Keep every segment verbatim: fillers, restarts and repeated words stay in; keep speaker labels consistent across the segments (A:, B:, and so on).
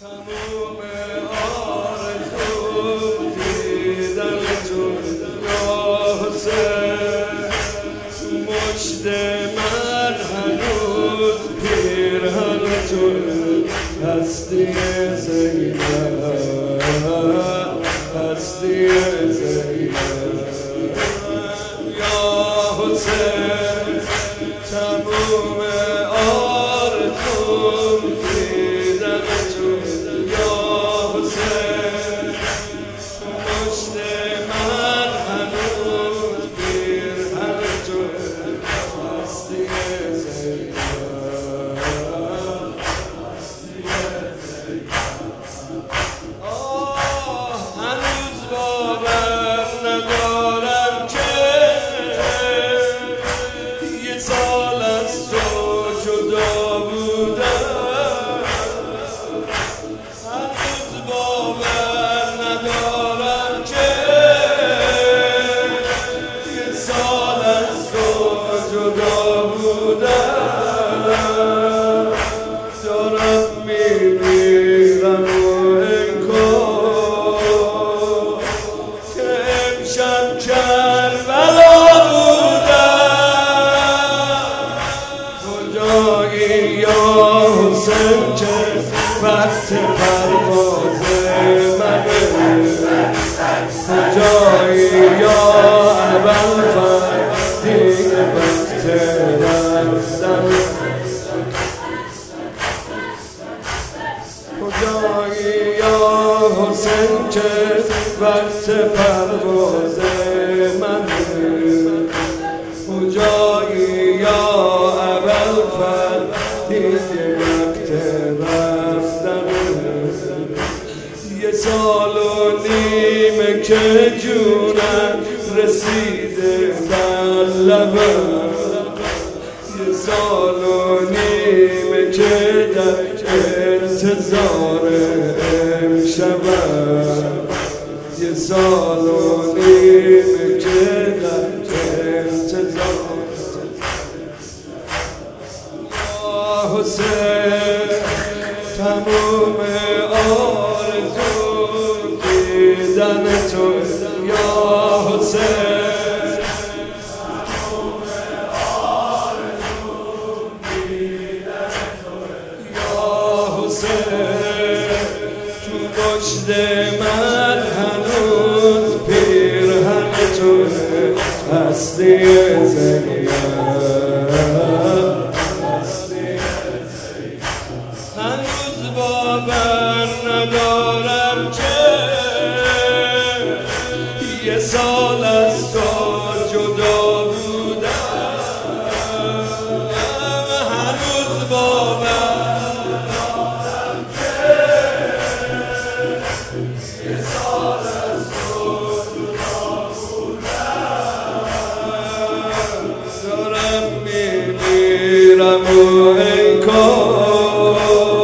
A: تموم آرزو دیدن تو یا حسین، تو مشت من هنوز پیرهن تو هستی زینب، هستی زینب یا حسین. تموم آرزو دیدن تو یا حسین، مشت من هنوز پیرهن تو هستی زینب. آه هنوز باور ندارم که یه سال از تو جدا بودم، هنوز باور ندارم که یه سال از تو جدا بودم. دارم میمیرم و انگار که امشب کربلا بودم. کجایی یا حسین که وقت پرواز منه، کجایی یا ابوالفضل دیگه وقت رفتن، کجایی یا حسین که وقت پرواز منه، کجایی یا ابوالفضل دیگه وقت رفتن. یه سال و نیمه که جونم رسیده بر لبم، یه سال و نیمه که در انتظار امشبم، یه سال و نیمه که در انتظار یا حسین. تموم آرزو دیدن تو یا حسین، تموم آرزو دیدن تو یا حسین. تو مشت من هنوز پیرهن تو هستی زینب، هنوز باور ندارم که یه سال از تو جدا بودم، هنوز باور ندارم که یه سال از تو جدا بودم. دارم میمیرم و انگار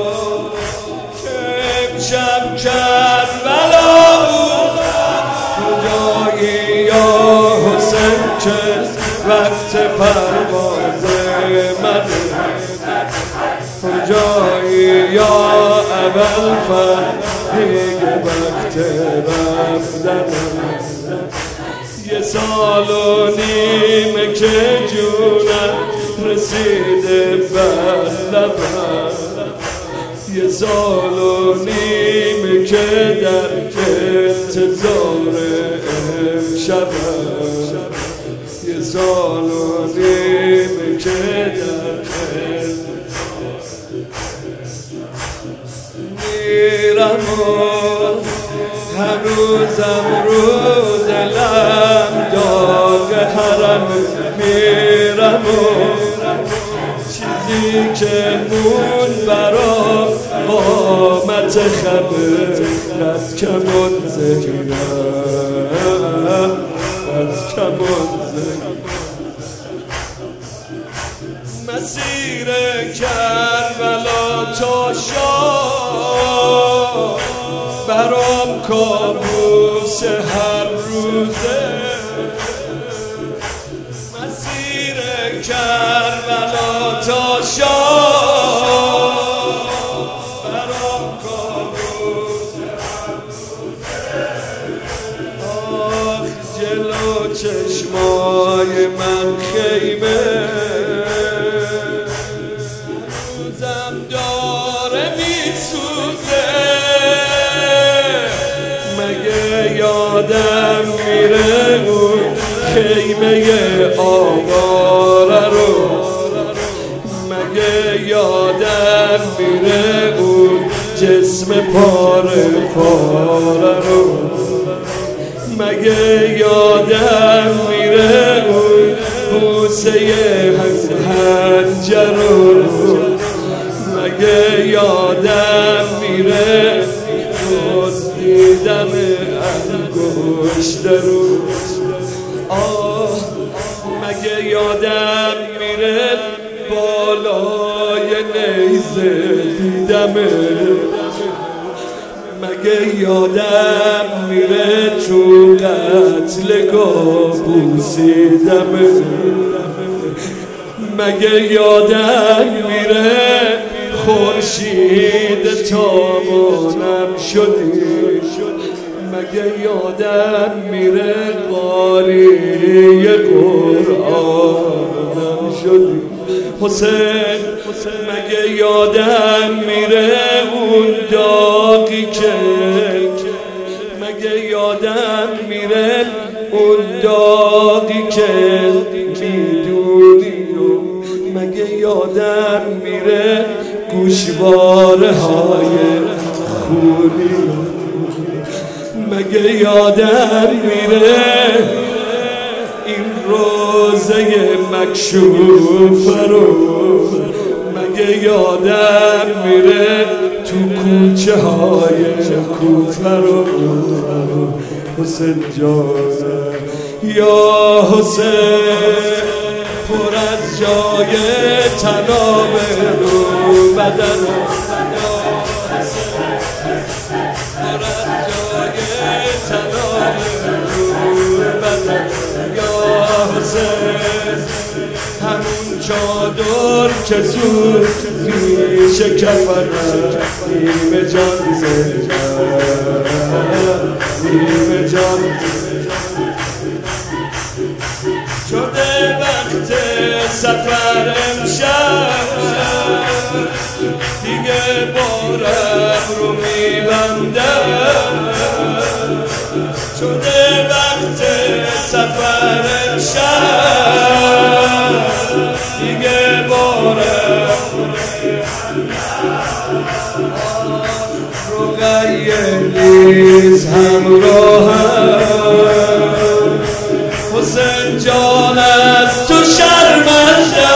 A: شب کربلا بودم. کجایی یا حسین که وقت پرواز منه، کجایی یا ابوالفضل دیگه وقت رفتن. یه سال و نیمه که جونم رسیده بر لبم، یه سال و نیمه که در انتظار امشبم، یه سال و نیمه که در میرم و هنوزم رو دلم داغ حرم. میرم و چیزی که مون برا قامت خبرت کمون زینب، از کمون زینب. مسیر کربلا تا شام برام کابوس هر روزه، مسیر کربلا تا شام برام کابوس روزم داره میسوزه مگه یادم میره اون خیمه آواره رو مگه یادم میره اون جسم پاره پاره رو مگه یادم میره اون بوسه هنجر رو مگه یادم میره دزدیدن انگشت رو آه مگه یادم میره بالای نیزه دیدمه مگه یادم میره تو قتلگاه بوسیدمه مگه یادم میره خورشید تابانم شدی مگه یادم میره قاری قرآنم شدی حسین مگه یادم میره اون داغی که مگه یادم میره اون داغی که میدونی مگه یادم میره گوشواره های خونی مگه یادم میره این روزه مکشوف رو مگه یادم میره تو کوچه های کوفه رو حسین جان یا حسین پر از جای تناب رو بدن پر از جای تناب رو بدن یا حسین همون چادر که زود میشه کفنم نیمه جان زنده نیمه جان شده وقت سفر امشب دیگه بارم رو میبندم شده وقت سفر امشب دیگه بارم رقیه نیز همراهم حسین جان از تو شرمندم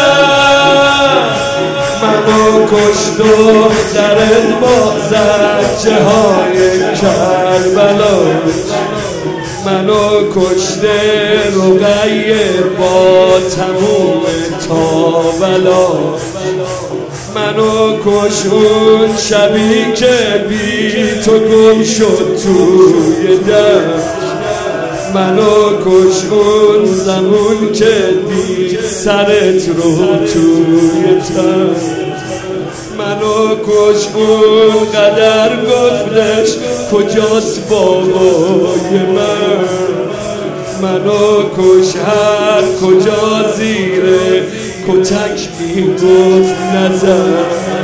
A: منو کشت دخترت با زجه های کربلا منو کشته رقیه با تموم تاولا منو کشون شبی که بی تو گم شد توی دم منو کشون زمون که دید سرت رو توی تن منو کشون قدر گفتش کجاست بابای من منو کش هر کجا زیره کتک میگفت نزن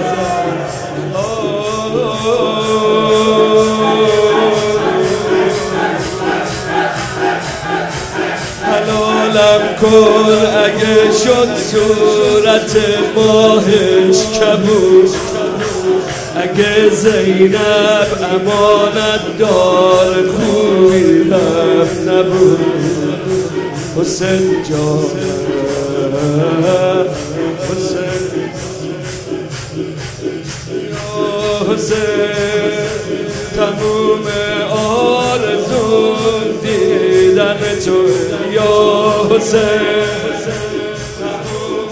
A: حلالم کن اگه شد صورت ماهش کبود اگه زینب امانت دار خوبی هم نبود حسین جان حسین یا حسین تموم آرزون دیدن تو یا حسین تموم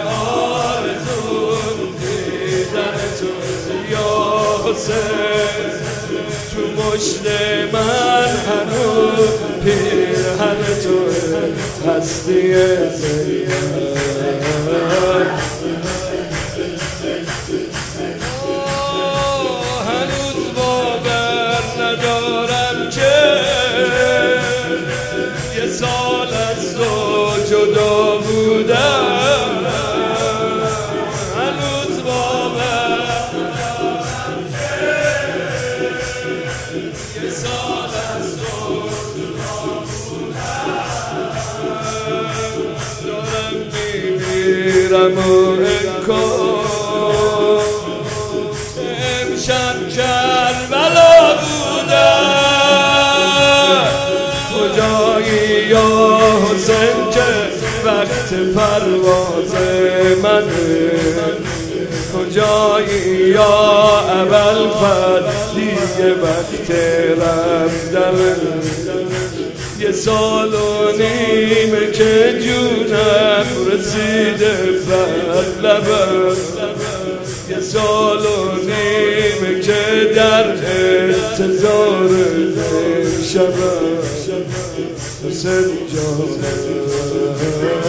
A: آرزون دیدن تو یا حسین تو مشت من هنوز پیرهن تو هستی زینب هنوز باور ندارم که یه سال از تو جدا بودم هنوز میرم و انکار امشب کربلا بودم کجایی یا حسین که وقت پرواز منه کجایی یا ابوالفضل دیگه وقت رفتنه یه سال و نیمه که جونم رسیده فلبم یه سال و نیمه که در انتظار شبم حسین جان